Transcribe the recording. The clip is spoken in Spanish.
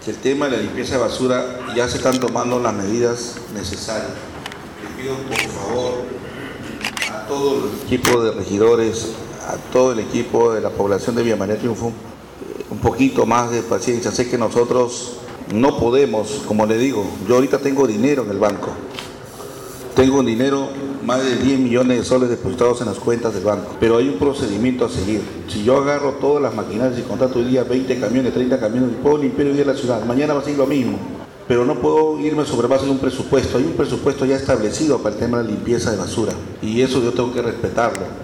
que el tema de la limpieza de basura ya se están tomando las medidas necesarias. Les pido por favor a todo el equipo de regidores, a todo el equipo de la población de Villa María Triunfo, un poquito más de paciencia. Sé que nosotros no podemos, como le digo, yo ahorita tengo dinero en el banco. Tengo un dinero, más de 10 millones de soles depositados en las cuentas del banco, pero hay un procedimiento a seguir. Si yo agarro todas las maquinarias y contrato hoy día 20 camiones, 30 camiones, puedo limpiar hoy día la ciudad, mañana va a ser lo mismo. Pero no puedo irme sobre base de un presupuesto. Hay un presupuesto ya establecido para el tema de la limpieza de basura y eso yo tengo que respetarlo.